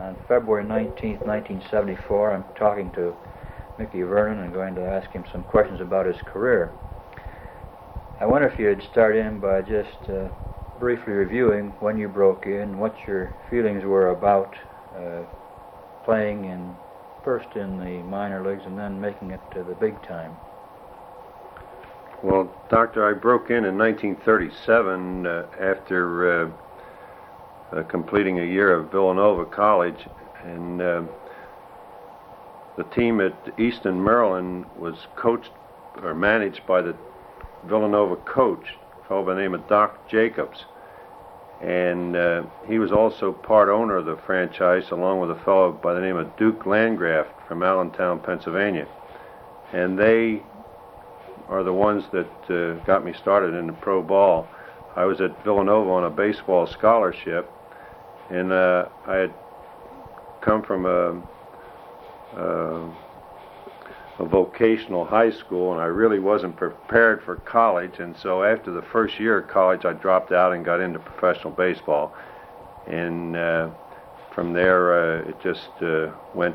On February 19th, 1974, I'm talking to Mickey Vernon and going to ask him some questions about his career. I wonder if you'd start in by just briefly reviewing when you broke in, what your feelings were about playing first in the minor leagues and then making it to the big time. Well, Doctor, I broke in 1937 after completing a year of Villanova College, and the team at Easton, Maryland was coached or managed by the Villanova coach, a fellow by the name of Doc Jacobs, and he was also part owner of the franchise along with a fellow by the name of Duke Landgraf from Allentown, Pennsylvania, and they are the ones that got me started in the pro ball. I was at Villanova on a baseball scholarship, and I had come from a vocational high school, and I really wasn't prepared for college, and so after the first year of college I dropped out and got into professional baseball, and from there it just went,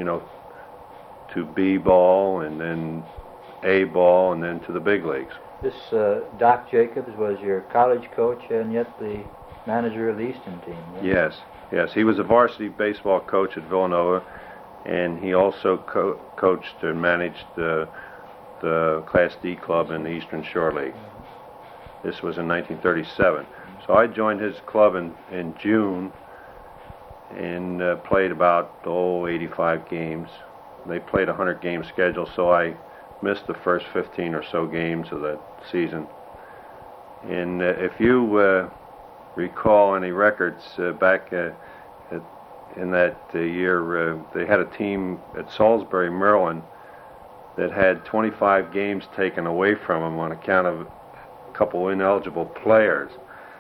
to B ball and then A ball and then to the big leagues. This Doc Jacobs was your college coach and yet the manager of the Easton team, right? Yes, he was a varsity baseball coach at Villanova, and he also coached and managed the Class D club in the Eastern Shore League. This was in 1937. So I joined his club in June and played about 85 games. They played a 100-game schedule, so I missed the first 15 or so games of that season. And if you recall any records back in that year, they had a team at Salisbury, Maryland, that had 25 games taken away from them on account of a couple ineligible players.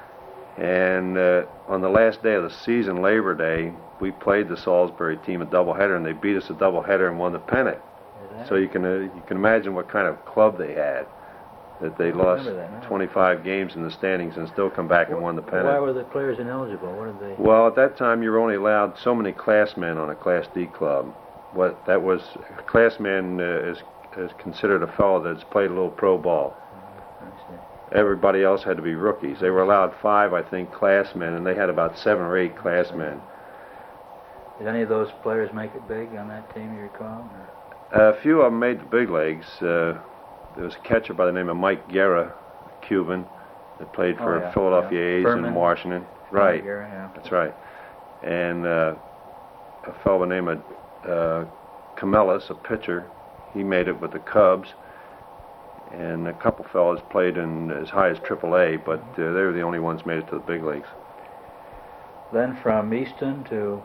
And on the last day of the season, Labor Day, we played the Salisbury team a doubleheader, and they beat us a doubleheader and won the pennant. So you can imagine what kind of club they had, that they lost 25 games in the standings and still come back and won the pennant. Why were the players ineligible? What did they? Well, at that time you were only allowed so many classmen on a Class D club. What that was, a classman is considered a fellow that's played a little pro ball. Everybody else had to be rookies. They were allowed 5, I think, classmen, and they had about 7 or 8 classmen. Did any of those players make it big on that team, you recall? A few of them made the big leagues. There was a catcher by the name of Mike Guerra, a Cuban, that played for Philadelphia A's in Washington. Right, Guerra, that's right. And a fellow by the name of Camellis, a pitcher, he made it with the Cubs. And a couple fellows played in as high as AAA, but they were the only ones made it to the big leagues. Then from Easton to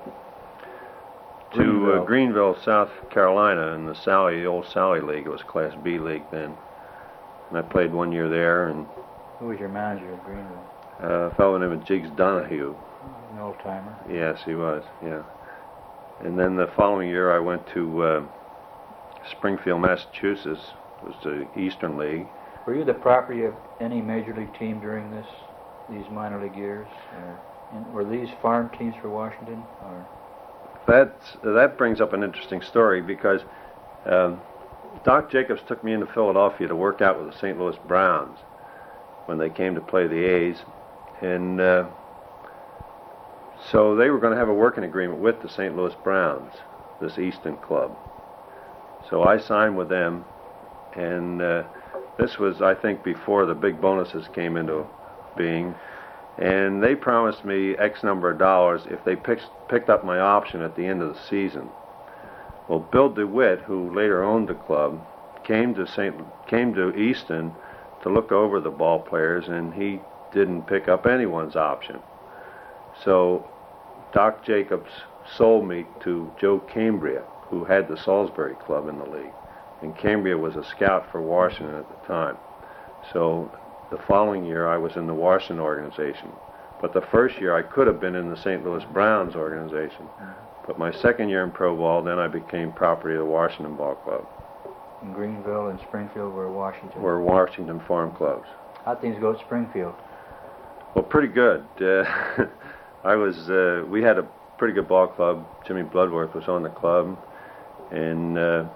Greenville, South Carolina, in the old Sally League. It was Class B League then. And I played 1 year there. And who was your manager at Greenville? A fellow named Jiggs Donahue. An old-timer. Yes, he was, yeah. And then the following year I went to Springfield, Massachusetts. It was the Eastern League. Were you the property of any major league team during these minor league years? Were these farm teams for Washington? Or? That brings up an interesting story because Doc Jacobs took me into Philadelphia to work out with the St. Louis Browns when they came to play the A's, and so they were going to have a working agreement with the St. Louis Browns, this Easton club. So I signed with them, and this was, I think, before the big bonuses came into being. And they promised me X number of dollars if they picked up my option at the end of the season. Well, Bill DeWitt, who later owned the club, came to Easton to look over the ball players, and he didn't pick up anyone's option. So Doc Jacobs sold me to Joe Cambria, who had the Salisbury club in the league. And Cambria was a scout for Washington at the time. So the following year I was in the Washington organization. But the first year I could have been in the St. Louis Browns organization. But my second year in pro ball, then I became property of the Washington Ball Club. And Greenville and Springfield were Washington? Were Washington farm clubs. How'd things go at Springfield? Well, pretty good. We had pretty good ball club. Jimmy Bloodworth was on the club, and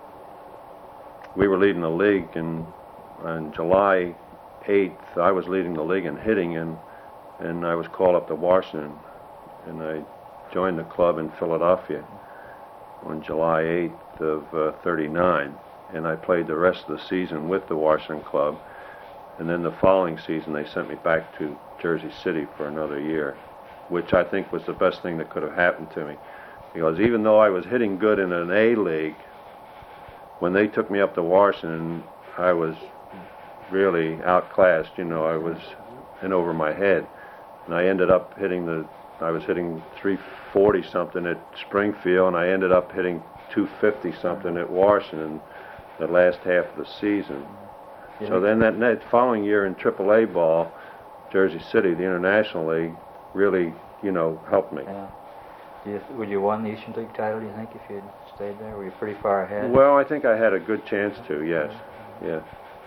we were leading the league. And on July 8th, I was leading the league in hitting, and I was called up to Washington, and I joined the club in Philadelphia on July 8th of 39, and I played the rest of the season with the Washington club. And then the following season, they sent me back to Jersey City for another year, which I think was the best thing that could have happened to me. Because even though I was hitting good in an A league, when they took me up to Washington, I was really outclassed. You know, I was in over my head. And I ended up I was hitting 340 something at Springfield, and I ended up hitting 250 something at Washington the last half of the season. So then that following year in AAA ball, Jersey City, the International League, really, you know, helped me. Yeah. Would you have won the Eastern League title, do you think, if you had stayed there? Were you pretty far ahead? Well, I think I had a good chance to, yes. Yeah.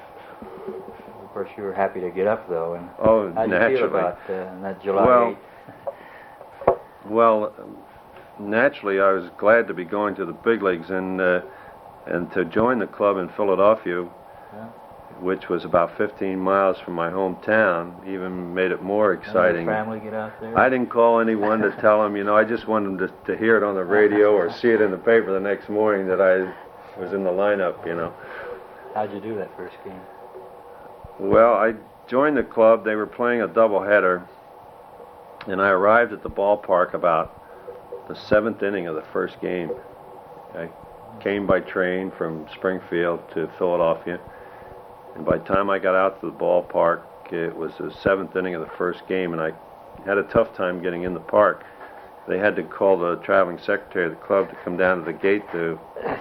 Of course, you were happy to get up, though. And how did you feel about that July 8th? Well, naturally, I was glad to be going to the big leagues and to join the club in Philadelphia, which was about 15 miles from my hometown, even made it more exciting. Did your family get out there? I didn't call anyone to tell them, you know, I just wanted them to hear it on the radio or see it in the paper the next morning that I was in the lineup, you know. How'd you do that first game? Well, I joined the club. They were playing a doubleheader, and I arrived at the ballpark about the 7th inning of the first game. I came by train from Springfield to Philadelphia, and by the time I got out to the ballpark, it was the 7th inning of the first game, and I had a tough time getting in the park. They had to call the traveling secretary of the club to come down to the gate to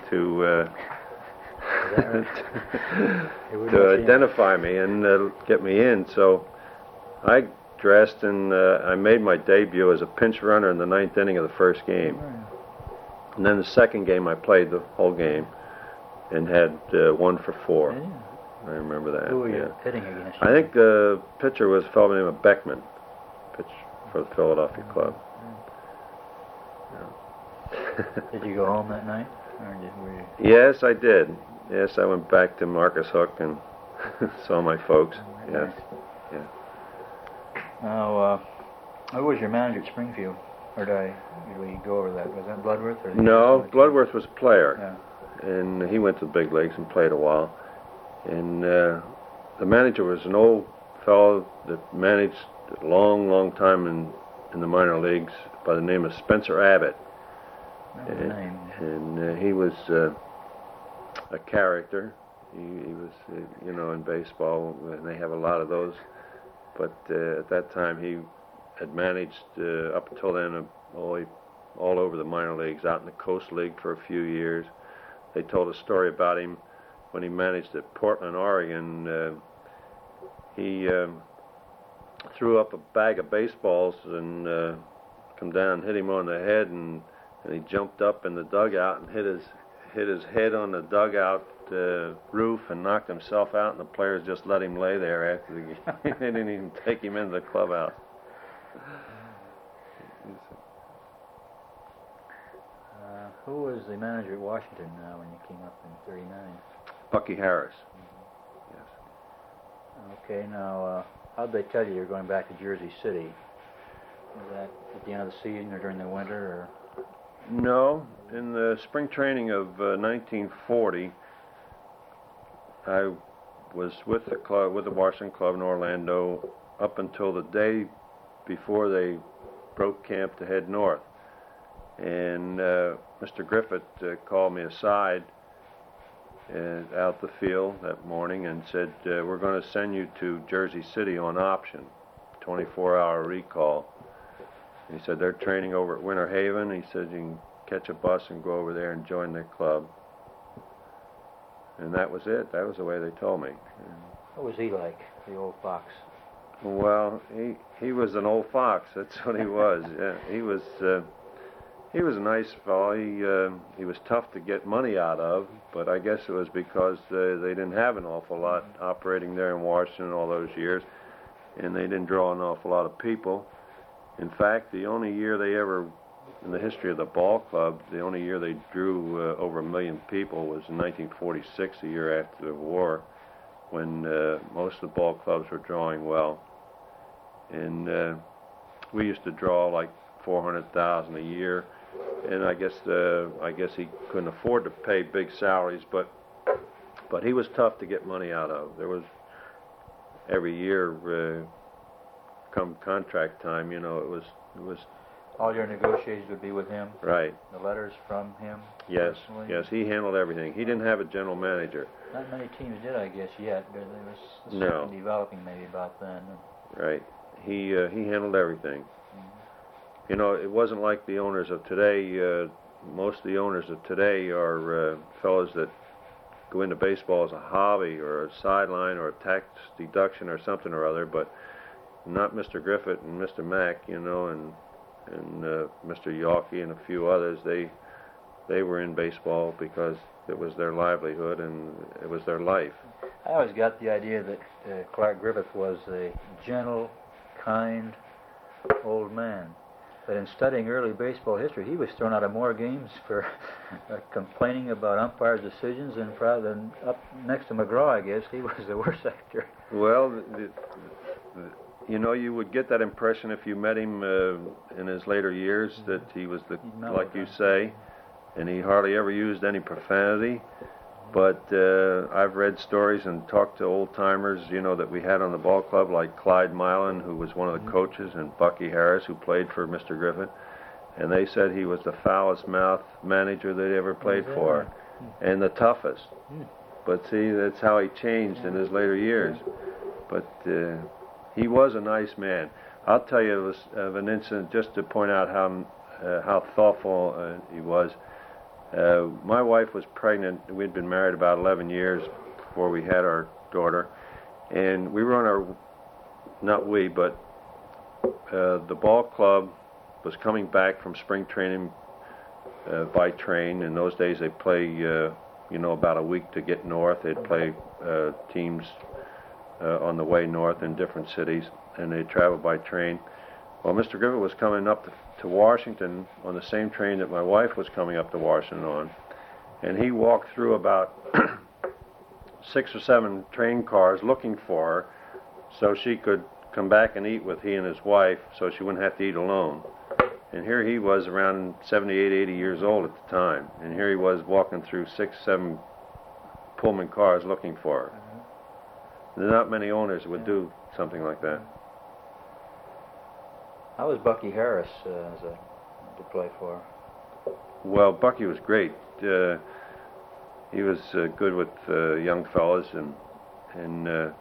identify me and get me in. So I dressed and I made my debut as a pinch runner in the 9th inning of the first game. And then the second game I played the whole game and had 1 for 4. Yeah. I remember that. Who were you hitting against? I think the pitcher was a fellow named Beckman, pitched for the Philadelphia club. Did you go home that night? Or were you... Yes, I did. Yes, I went back to Marcus Hook and saw my folks. Yes. Yeah. Now, who was your manager at Springfield? Or did we go over that? Was that Bloodworth? Or No, Bloodworth was a player. Yeah. And he went to the big leagues and played a while. And the manager was an old fellow that managed a long, long time in the minor leagues by the name of Spencer Abbott. And he was a character. He was, you know, in baseball, and they have a lot of those. But at that time, he had managed up until then all over the minor leagues, out in the Coast League for a few years. They told a story about him when he managed at Portland, Oregon. He threw up a bag of baseballs and come down and hit him on the head, and he jumped up in the dugout and hit his head on the dugout roof and knocked himself out, and the players just let him lay there after the game. They didn't even take him into the clubhouse. Who was the manager at Washington when you came up in '39? Bucky Harris. Yes. Okay, now, how'd they tell you were going back to Jersey City? Was that at the end of the season or during the winter? Or? No, in the spring training of 1940, I was with the club, with the Washington Club in Orlando, up until the day before they broke camp to head north. And Mr. Griffith called me aside out the field that morning and said, we're going to send you to Jersey City on option, 24-hour recall. He said, they're training over at Winter Haven. He said, you can catch a bus and go over there and join their club. And that was it. That was the way they told me. What was he like, the old fox? Well, he was an old fox. That's what he was. Yeah, he was a nice fellow. He was tough to get money out of, but I guess it was because they didn't have an awful lot operating there in Washington all those years, and they didn't draw an awful lot of people. In fact, the only year they ever in the history of the ball club, the only year they drew over 1 million people was in 1946, the year after the war, when most of the ball clubs were drawing well. And we used to draw like 400,000 a year, and I guess he couldn't afford to pay big salaries, but he was tough to get money out of. There was every year, come contract time, you know, it was. All your negotiations would be with him? Right. The letters from him? Yes, personally? yes, he handled everything. He didn't have a general manager. Not many teams did, I guess, yet, but there was No. something developing maybe about then. Right. He handled everything. You know, it wasn't like the owners of today. Most of the owners of today are fellows that go into baseball as a hobby or a sideline or a tax deduction or something or other, but not Mr. Griffith and Mr. Mack, you know, and Mr. Yawkey and a few others. They were in baseball because it was their livelihood and it was their life. I always got the idea that Clark Griffith was a gentle, kind old man. But in studying early baseball history, he was thrown out of more games for complaining about umpires' decisions than up next to McGraw, I guess. He was the worst actor. Well, you know, you would get that impression if you met him in his later years, that he was like you say, and he hardly ever used any profanity. But I've read stories and talked to old-timers, you know, that we had on the ball club, like Clyde Milan, who was one of the coaches, and Bucky Harris, who played for Mr. Griffith. And they said he was the foulest-mouthed manager they'd ever played for, and the toughest. But see, that's how he changed in his later years. But he was a nice man. I'll tell you of an incident just to point out how thoughtful he was. My wife was pregnant. We'd been married about 11 years before we had our daughter, and we were on our, not we, but the ball club was coming back from spring training by train. In those days, they play, you know, about a week to get north. They'd play teams on the way north in different cities, and they'd travel by train. Well, Mr. Griffith was coming up to Washington on the same train that my wife was coming up to Washington on, and he walked through about 6 or 7 train cars looking for her so she could come back and eat with he and his wife so she wouldn't have to eat alone. And here he was around 78, 80 years old at the time, and here he was walking through 6, 7 Pullman cars looking for her. There are not many owners would do something like that. How was Bucky Harris to play for? Well, Bucky was great. He was good with young fellas, and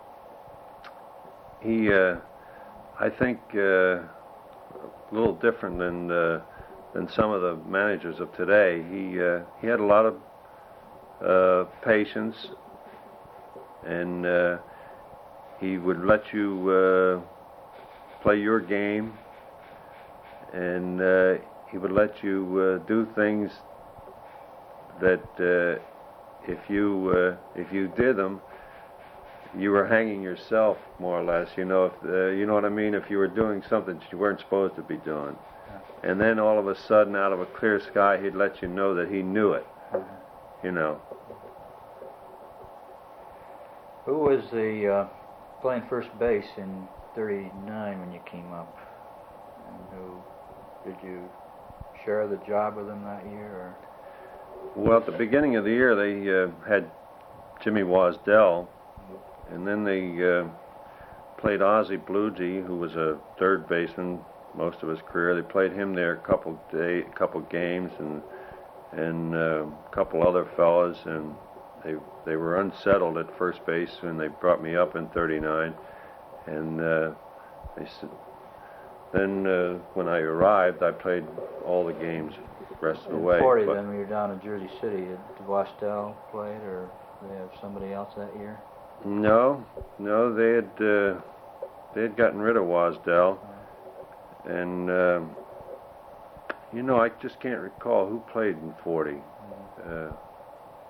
he, I think, a little different than some of the managers of today. He had a lot of patience, and he would let you play your game, and he would let you do things that if you did them, you were hanging yourself, more or less. You know, you know what I mean. If you were doing something that you weren't supposed to be doing, and then all of a sudden, out of a clear sky, he'd let you know that he knew it. You know. Who was the playing first base in '39 when you came up? And who did you share the job with him that year? Or? Well, at the beginning of the year, they had Jimmy Wasdell, and then they played Ozzie Bluege, who was a third baseman most of his career. They played him there a couple games, and a couple other fellas, and they were unsettled at first base when they brought me up in '39, and they said. Then when I arrived, I played all the games the rest of the way. In '40, then when you were down in Jersey City, did Wasdell played, or did they have somebody else that year? No, they had gotten rid of Wasdell, and you know, I just can't recall who played in '40.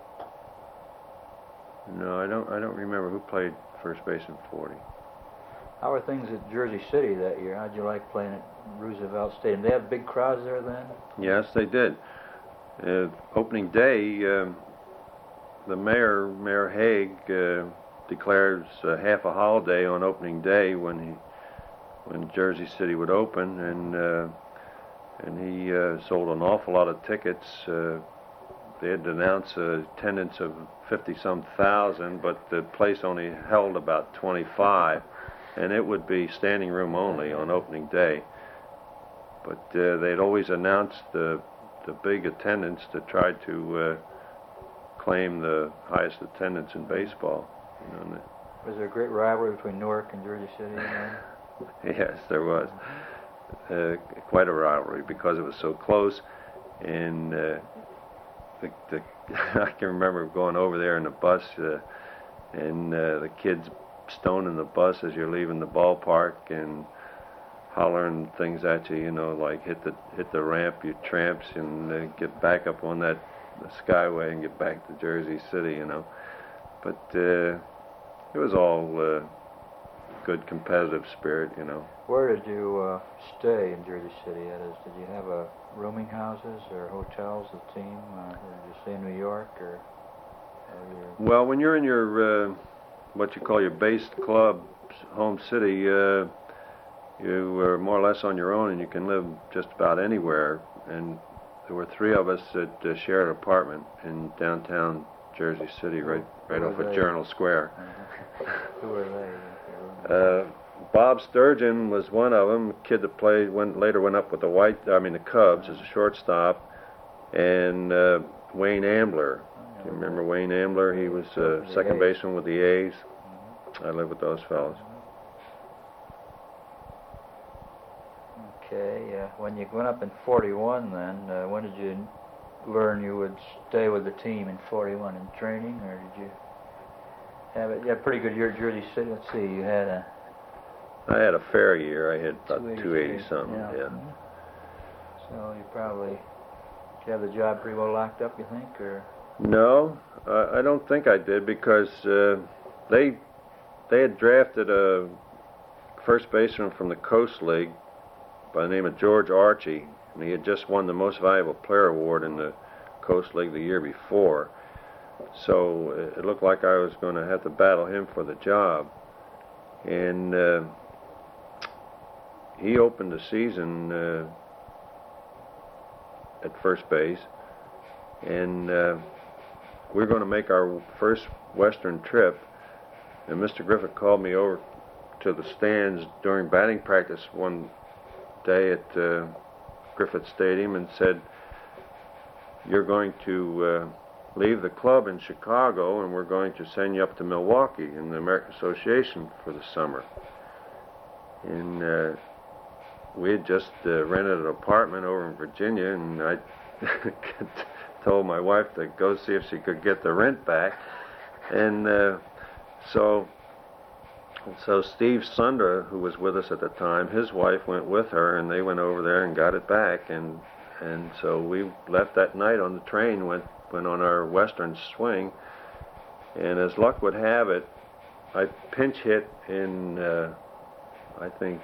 No, I don't remember who played first base in '40. How were things at Jersey City that year? How'd you like playing at Roosevelt Stadium? Did they have big crowds there then? Yes, they did. Opening day, the Mayor Haig, declares half a holiday on opening day when Jersey City would open, and he sold an awful lot of tickets. They had announced attendance of 50-some thousand, but the place only held about 25, and it would be standing room only on opening day. But they'd always announced the big attendance to try to claim the highest attendance in baseball. You know, was there a great rivalry between Newark and Jersey City? Yes, there was. Quite a rivalry because it was so close, and I can remember going over there in the bus, and the kids stoning the bus as you're leaving the ballpark and hollering things at you, you know, like hit the ramp, you tramps, and get back up on the Skyway and get back to Jersey City, you know. But it was all good competitive spirit, you know. Where did you stay in Jersey City? That is, did you have rooming houses or hotels, the team? Or did you stay in New York? Well, when you're in your what you call your base club, home city, you are more or less on your own, and you can live just about anywhere. And there were three of us that shared an apartment in downtown Jersey City, right off of Journal Square. Who were they? Bob Sturgeon was one of them. A kid that later went up with the Cubs as a shortstop, and Wayne Ambler. Do you remember Wayne Ambler? He was second baseman with the A's. I lived with those fellas. Okay. When you went up in 41, then when did you learn you would stay with the team in 41 in training, or did you have it? You had a pretty good year at Jersey City. Let's see, you had I had a fair year. I had about 280 something. Yeah. Mm-hmm. So you probably did you have the job pretty well locked up, you think, or? No, I don't think I did, because they had drafted a first baseman from the Coast League by the name of George Archie, and he had just won the Most Valuable Player award in the Coast League the year before. So it looked like I was going to have to battle him for the job. And he opened the season at first base, and we were going to make our first Western trip, and Mr. Griffith called me over to the stands during batting practice one day at Griffith Stadium and said, "You're going to leave the club in Chicago, and we're going to send you up to Milwaukee in the American Association for the summer." And we had just rented an apartment over in Virginia, and I told my wife to go see if she could get the rent back. And so Steve Sunder, who was with us at the time, his wife went with her, and they went over there and got it back. And so we left that night on the train, went on our Western swing, and as luck would have it, I pinch hit in I think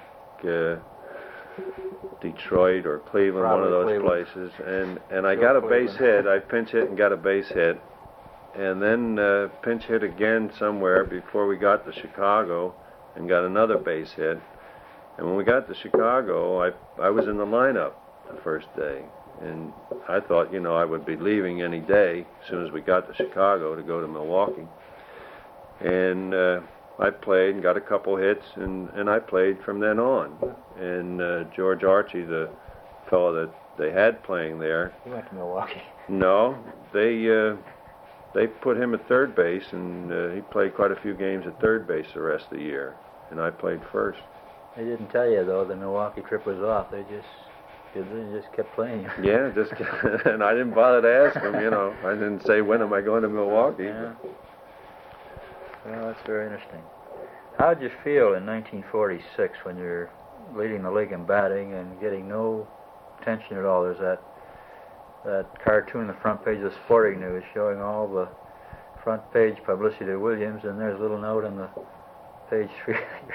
Detroit or Cleveland, probably one of those places, and I got a base hit. I pinch hit and got a base hit, and then pinch hit again somewhere before we got to Chicago and got another base hit. And when we got to Chicago, I was in the lineup the first day, and I thought, I would be leaving any day as soon as we got to Chicago to go to Milwaukee. And I played and got a couple hits, and I played from then on. And George Archie, the fellow that they had playing there... He went to Milwaukee. No, they put him at third base, and he played quite a few games at third base the rest of the year, and I played first. They didn't tell you, though, the Milwaukee trip was off. They just kept playing you. Yeah, and I didn't bother to ask them, I didn't say, when am I going to Milwaukee? Yeah. Well, that's very interesting. How did you feel in 1946 when you're leading the league in batting and getting no attention at all? There's that cartoon on the front page of the Sporting News showing all the front page publicity to Williams, and there's a little note on the page 3.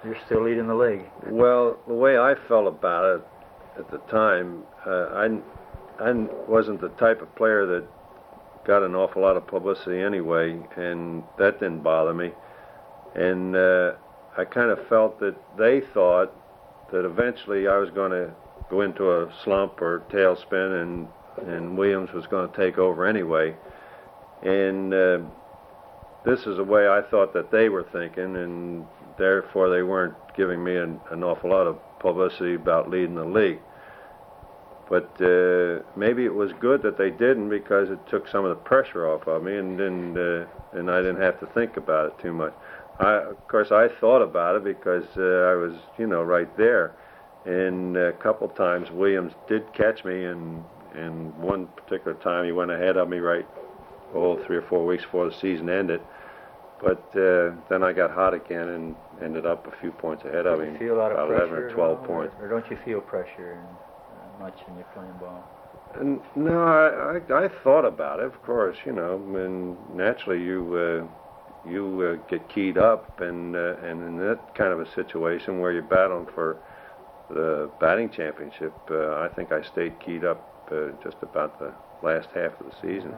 You're still leading the league. Well, the way I felt about it at the time, I wasn't the type of player that got an awful lot of publicity anyway, and that didn't bother me. And I kind of felt that they thought that eventually I was going to go into a slump or tailspin, and Williams was going to take over anyway. And this is the way I thought that they were thinking, and therefore they weren't giving me an awful lot of publicity about leading the league. But maybe it was good that they didn't, because it took some of the pressure off of me, and I didn't have to think about it too much. Of course, I thought about it because I was, right there. And a couple times Williams did catch me, and one particular time he went ahead of me 3 or 4 weeks before the season ended. But then I got hot again and ended up a few points ahead of him, Do you feel a lot of about pressure 11 or 12 points. Or don't you feel pressure much when you're playing ball? And no, I thought about it, of course, and naturally you get keyed up, and in that kind of a situation where you're battling for the batting championship, I think I stayed keyed up just about the last half of the season.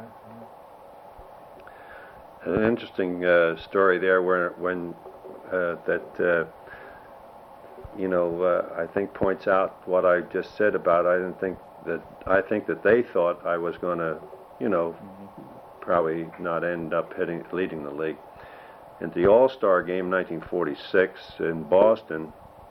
An interesting story there, when I think points out what I just said about I think that they thought I was going to, probably not end up leading the league. At the All-Star game 1946 in Boston,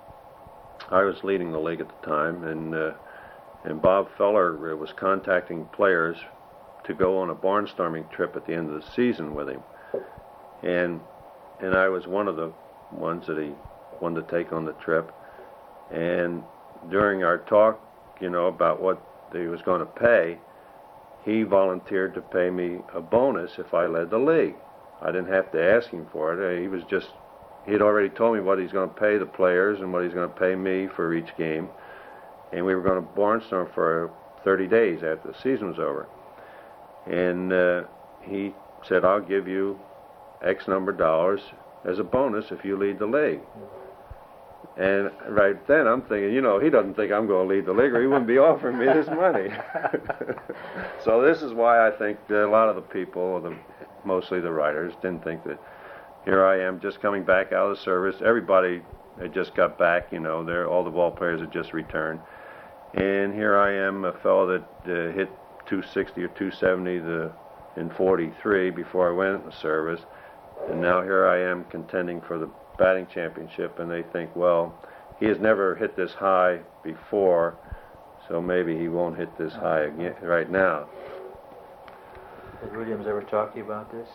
I was leading the league at the time, and Bob Feller was contacting players to go on a barnstorming trip at the end of the season with him, and I was one of the ones that he wanted to take on the trip. And during our talk, about what he was going to pay, he volunteered to pay me a bonus if I led the league. I didn't have to ask him for it. He'd already told me what he's going to pay the players and what he's going to pay me for each game, and we were going to barnstorm for 30 days after the season was over. And he said, I'll give you X number of dollars as a bonus if you lead the league. And right then I'm thinking, he doesn't think I'm going to lead the league, or he wouldn't be offering me this money. So this is why I think that a lot of the people, mostly the writers, didn't think that here I am just coming back out of the service. Everybody had just got back, all the ball players had just returned. And here I am, a fellow that hit 260 or 270 in 43 before I went in the service. And now here I am contending for the batting championship, and they think, well, he has never hit this high before, so maybe he won't hit this high again right now. Did Williams ever talk to you about this?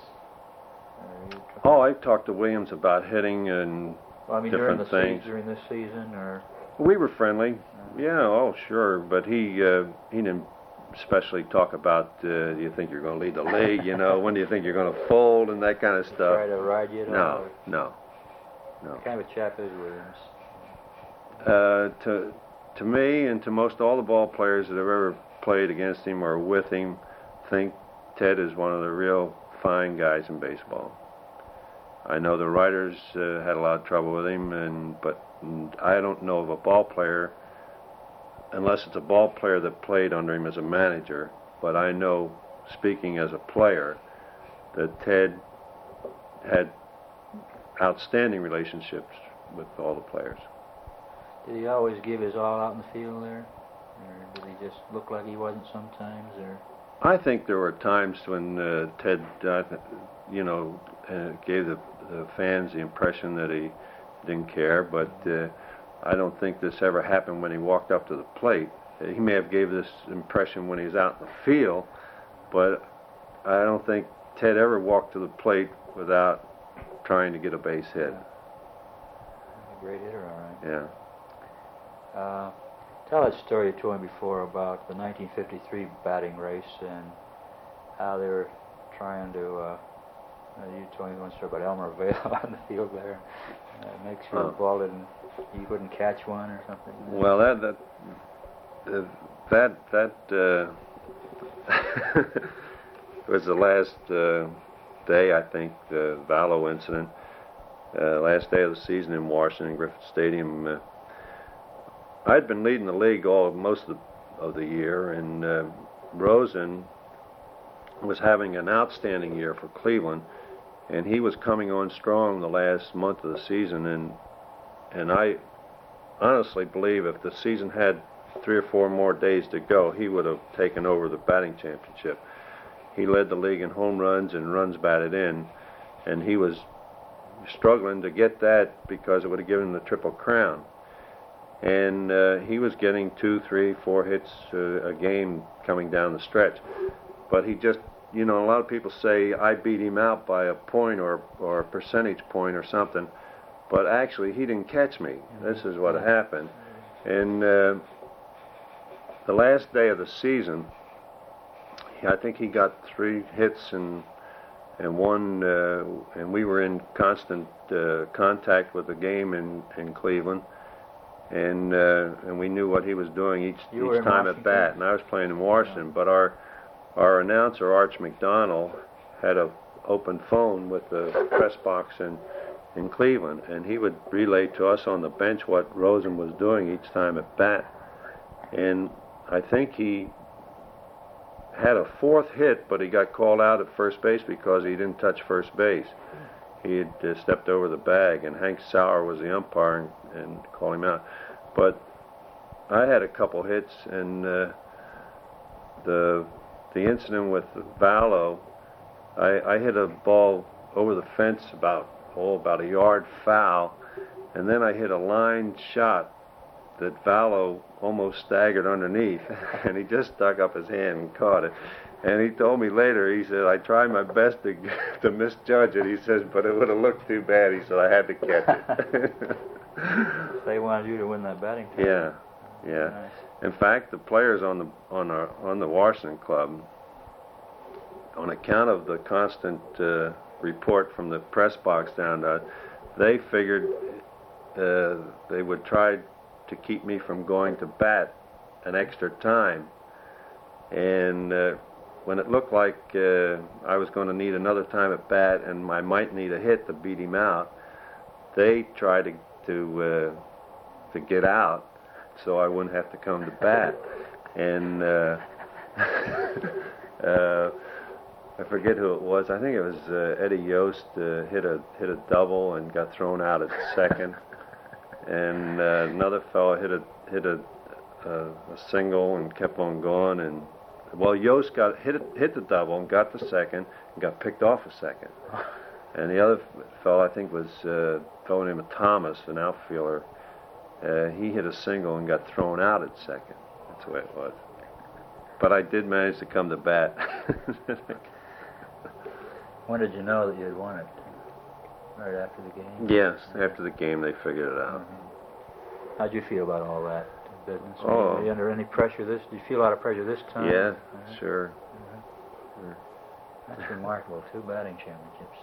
I've talked to Williams about hitting and different things. During this season, or? We were friendly. Yeah, sure, but he didn't especially talk about, do you think you're going to lead the league, when do you think you're going to fold, and that kind of stuff. Try to ride you at all? No. What kind of a chap is Williams? To me and to most all the ball players that have ever played against him or with him, think Ted is one of the real fine guys in baseball. I know the writers had a lot of trouble with him, but I don't know of a ball player, unless it's a ball player that played under him as a manager, but I know, speaking as a player, that Ted had outstanding relationships with all the players. Did he always give his all out in the field there? Or did he just look like he wasn't sometimes? Or I think there were times when Ted, gave the fans the impression that he didn't care, but I don't think this ever happened when he walked up to the plate. He may have gave this impression when he was out in the field, but I don't think Ted ever walked to the plate without trying to get a base hit. A great hitter, all right. Yeah. Tell that story you told me before about the 1953 batting race and how they were trying to. You told me one story about Elmer Vale on the field there. Make sure the ball he wouldn't catch one or something. Well, that was the last day, I think, the Vallow incident. last day of the season in Washington, Griffith Stadium. I'd been leading the league most of the year, and Rosen was having an outstanding year for Cleveland, and he was coming on strong the last month of the season, and I honestly believe if the season had 3 or 4 more days to go, he would have taken over the batting championship. He led the league in home runs and runs batted in, and he was struggling to get that because it would have given him the Triple Crown. And he was getting 2, 3, 4 hits a game coming down the stretch. But he just, a lot of people say I beat him out by a point or a percentage point or something, but actually he didn't catch me. This is what happened. And the last day of the season, I think he got 3 hits and one, and we were in constant contact with the game in Cleveland, and we knew what he was doing each time at bat. And I was playing in Washington, but our announcer Arch McDonald had an open phone with the press box in Cleveland, and he would relay to us on the bench what Rosen was doing each time at bat. And I think he had a 4th hit, but he got called out at first base because he didn't touch first base. He had stepped over the bag, and Hank Sauer was the umpire and called him out. But I had a couple hits, and the incident with Vallow, I hit a ball over the fence about a yard foul, and then I hit a line shot that Vallow almost staggered underneath, and he just stuck up his hand and caught it. And he told me later, he said, I tried my best to misjudge it. He says, but it would have looked too bad. He said, I had to catch it. They wanted you to win that batting test. Yeah. Nice. In fact, the players on the Washington club, on account of the constant report from the press box down there, they figured they would try to keep me from going to bat an extra time. And when it looked like I was going to need another time at bat and I might need a hit to beat him out, they tried to get out so I wouldn't have to come to bat. And I forget who it was. I think it was Eddie Yost hit a double and got thrown out at second. And another fellow hit a single and kept on going. And Yost hit the double and got the second and got picked off a second. And the other fellow, I think, was a fellow named Thomas, an outfielder. He hit a single and got thrown out at second. That's the way it was. But I did manage to come to bat. When did you know that you had won it? Right after the game? Yes, after the game they figured it out. Mm-hmm. How'd you feel about all that business? Oh. Were you under any pressure did you feel a lot of pressure this time? Yeah, sure. Sure. That's remarkable, 2 batting championships.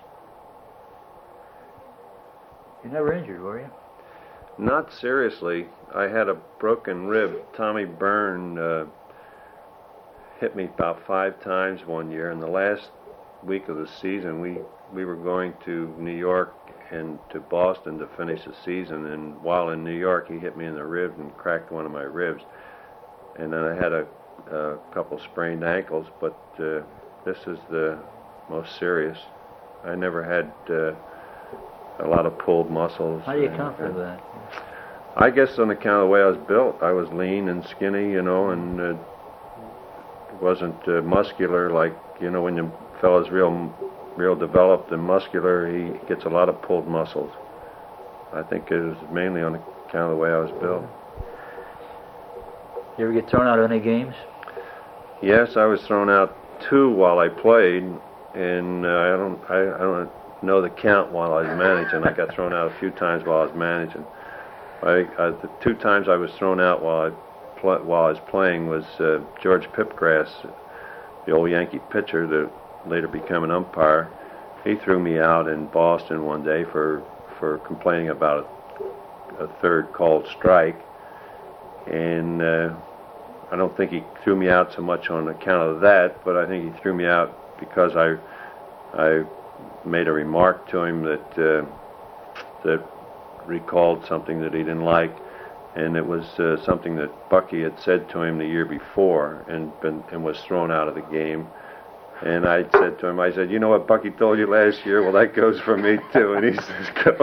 You never injured, were you? Not seriously. I had a broken rib. Tommy Byrne hit me about 5 times one year. In the last week of the season, we were going to New York and to Boston to finish the season, and while in New York he hit me in the rib and cracked one of my ribs, and then I had a couple sprained ankles, but this is the most serious. I never had a lot of pulled muscles. How do you account for that? I guess on account of the way I was built. I was lean and skinny, and wasn't muscular like, when the fellow's real developed and muscular, he gets a lot of pulled muscles. I think it was mainly on account of the way I was built. You ever get thrown out of any games? Yes, I was thrown out 2 while I played, and I don't know the count while I was managing. I got thrown out a few times while I was managing. The 2 times I was thrown out while I was playing was George Pipgrass, the old Yankee pitcher that later became an umpire. He threw me out in Boston one day for complaining about a 3rd called strike, and I don't think he threw me out so much on account of that, but I think he threw me out because I made a remark to him that that recalled something that he didn't like, and it was something that Bucky had said to him the year before and was thrown out of the game. And I said to him, I said, you know what Bucky told you last year? Well, that goes for me too. And he says, go.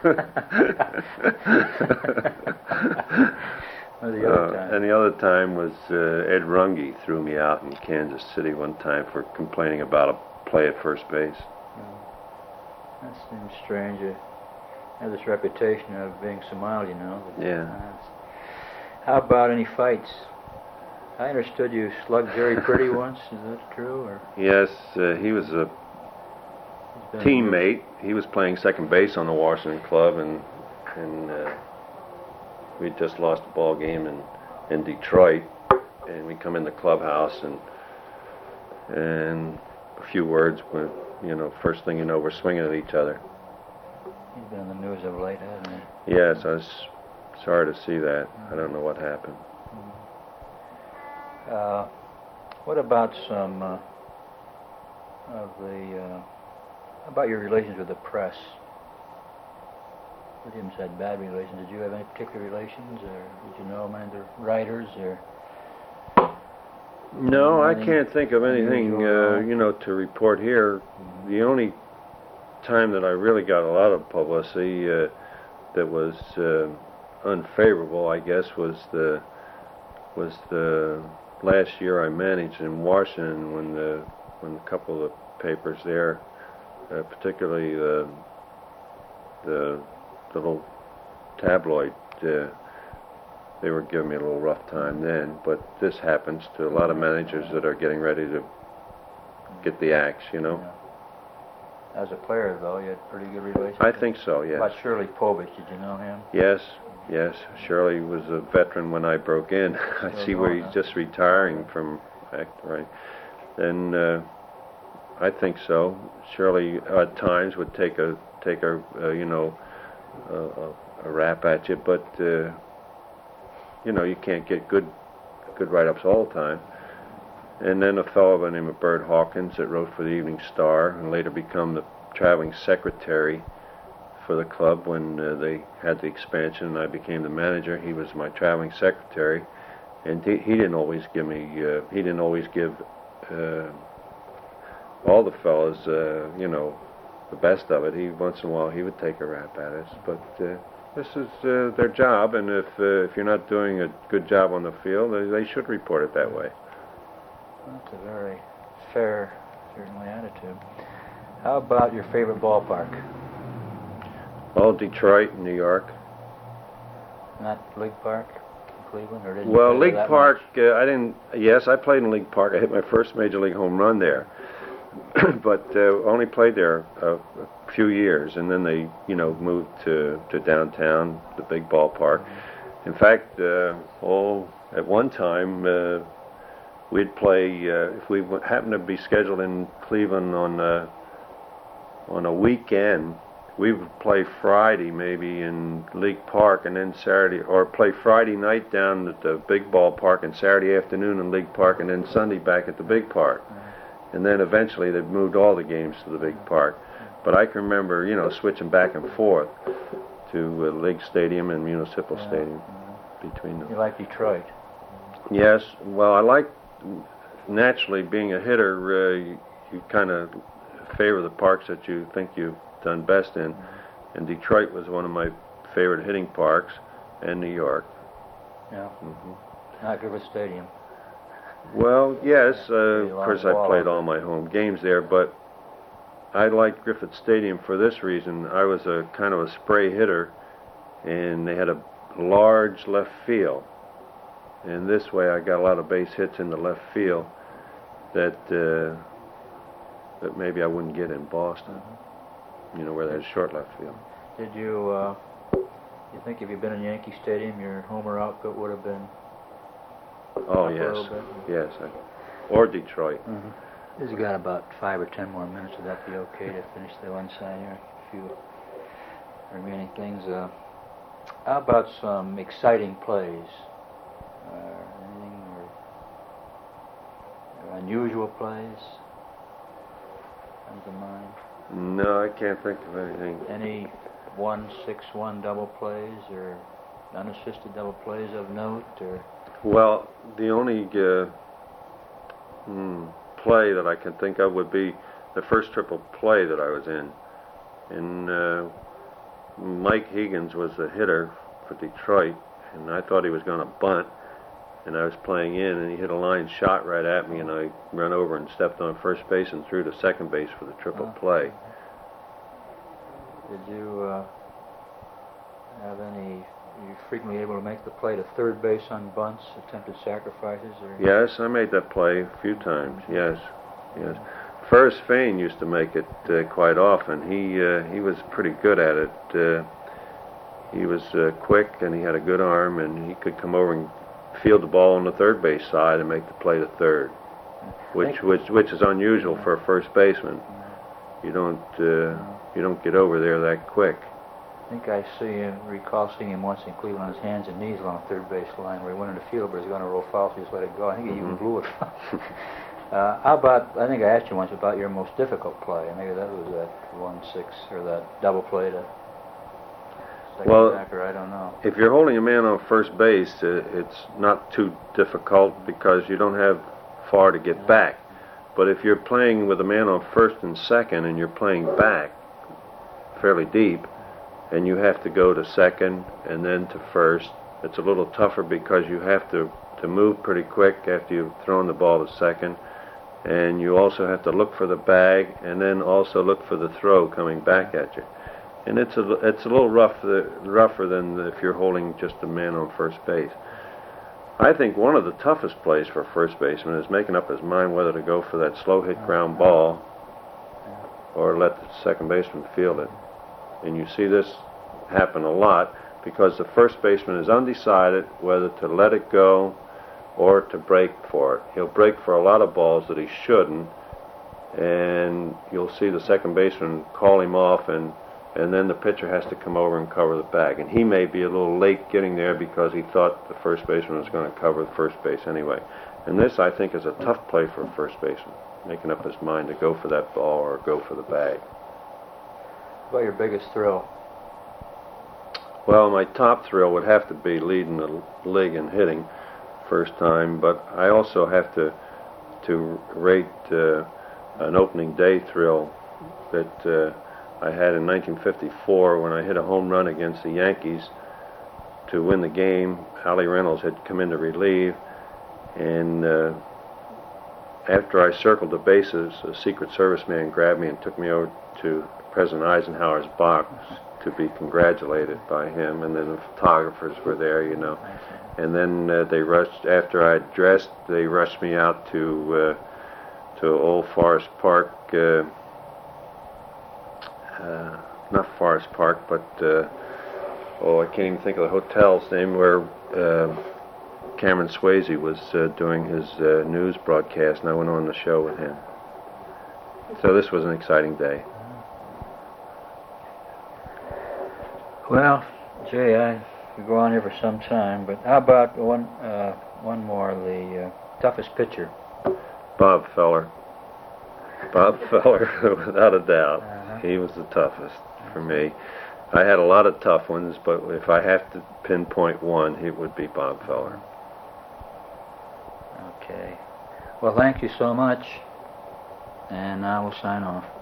And the other time was Ed Runge threw me out in Kansas City one time for complaining about a play at first base. That seems strange. You have this reputation of being so mild, you know. Yeah. How about any fights? I understood you slugged Jerry Priddy once. Is that true? Or? Yes, he was a teammate. He was playing second base on the Washington club, and we just lost a ball game in Detroit, and we come in the clubhouse, and a few words went, you know, first thing you know, we're swinging at each other. He's been in the news of late, hasn't he? Yes, I was sorry to see that. I don't know what happened. What about some about your relations with the press? Williams had bad relations. Did you have any particular relations, or did you know many of the writers, or? No, I can't think of anything, you know, to report here. The only time that I really got a lot of publicity that was unfavorable, I guess, was the last year I managed in Washington when a couple of the papers there, particularly the little tabloid, they were giving me a little rough time then. But this happens to a lot of managers that are getting ready to get the axe, you know. Yeah. As a player, though, you had pretty good relations. I think so, yes. About Shirley Povich, did you know him? Yes. Shirley was a veteran when I broke in. I see where he's just retiring from act, right? And I think so. Shirley at times would take a you know, a rap at you, but you know, you can't get good write-ups all the time. And then a fellow by the name of Bert Hawkins that wrote for the Evening Star and later become the traveling secretary for the club when they had the expansion and I became the manager. He was my traveling secretary, and he didn't always give me he didn't always give all the fellas you know, the best of it. He once in a while he would take a rap at us, but this is their job, and if you're not doing a good job on the field, they should report it that way. That's a very fair, certainly, attitude. How about your favorite ballpark? Oh, Detroit, New York. Not League Park in Cleveland, or did you? Well, League Park, I didn't. Yes, I played in League Park. I hit my first major league home run there, but only played there a few years, and then they, you know, moved to downtown, the big ballpark. In fact, at one time. We'd play if we happened to be scheduled in Cleveland on a weekend. We would play Friday maybe in League Park, and then Saturday, or play Friday night down at the big ballpark, and Saturday afternoon in League Park, and then Sunday back at the big park. And then eventually they've moved all the games to the big park. But I can remember, you know, switching back and forth to League Stadium and Municipal Stadium between them. You like Detroit? Yes. Well, I like. Naturally, being a hitter, you kind of favor the parks that you think you've done best in. And Detroit was one of my favorite hitting parks, and New York. Yeah. Not Griffith Stadium. Well, yes. Of course, I played all my home games there, but I liked Griffith Stadium for this reason. I was a kind of a spray hitter, and they had a large left field. And this way I got a lot of base hits in the left field that maybe I wouldn't get in Boston, you know, where they had short left field. Did you think if you'd been in Yankee Stadium, your homer output would have been Oh, up yes. a little bit? Yes. Or Detroit. We've got about 5 or 10 more minutes. Would that be okay to finish the one side here? A few remaining things. How about some exciting plays? Anything or unusual plays comes to mind? No, I can't think of anything. Any 1-6-1 double plays or unassisted double plays of note? Or Well, the only play that I can think of would be the first triple play that I was in. And Mike Higgins was the hitter for Detroit, and I thought he was going to bunt, and I was playing in, and he hit a line shot right at me, and I ran over and stepped on first base and threw to second base for the triple play. Did you have any? Were you frequently able to make the play to third base on bunts, attempted sacrifices? Or? Yes, I made that play a few times. Yes. Ferris Fain used to make it quite often. He was pretty good at it. He was quick, and he had a good arm, and he could come over and field the ball on the third base side and make the play to third, which is unusual for a first baseman. You don't get over there that quick. I think I recall seeing him once in Cleveland on his hands and knees along the third base line where he went into field, but he was going to roll foul, so he just let it go. I think he even blew it. How about, I think I asked you once about your most difficult play. Maybe that was that 1-6 or that double play to second backer, I don't know. If you're holding a man on first base, it's not too difficult because you don't have far to get back. But if you're playing with a man on first and second and you're playing back fairly deep and you have to go to second and then to first, it's a little tougher because you have to move pretty quick after you've thrown the ball to second, and you also have to look for the bag and then also look for the throw coming back at you. And it's a little rougher than if you're holding just a man on first base. I think one of the toughest plays for a first baseman is making up his mind whether to go for that slow hit ground ball or let the second baseman field it. And you see this happen a lot because the first baseman is undecided whether to let it go or to break for it. He'll break for a lot of balls that he shouldn't, and you'll see the second baseman call him off, and then the pitcher has to come over and cover the bag. And he may be a little late getting there because he thought the first baseman was going to cover the first base anyway. And this, I think, is a tough play for a first baseman, making up his mind to go for that ball or go for the bag. What about your biggest thrill? Well, my top thrill would have to be leading the league in hitting first time, but I also have to rate an opening day thrill that I had in 1954 when I hit a home run against the Yankees to win the game. Allie Reynolds had come in to relieve, and after I circled the bases, a Secret Service man grabbed me and took me over to President Eisenhower's box to be congratulated by him, and then the photographers were there, you know. And then after I dressed, they rushed me out to Old Forest Park, not Forest Park, but I can't even think of the hotel's name, where Cameron Swayze was doing his news broadcast, and I went on the show with him. So this was an exciting day. Well, Jay, I could go on here for some time, but how about one more, the toughest pitcher? Bob Feller. Bob Feller, without a doubt. He was the toughest for me. I had a lot of tough ones, but if I have to pinpoint one, it would be Bob Feller. Okay. Well, thank you so much, and I will sign off.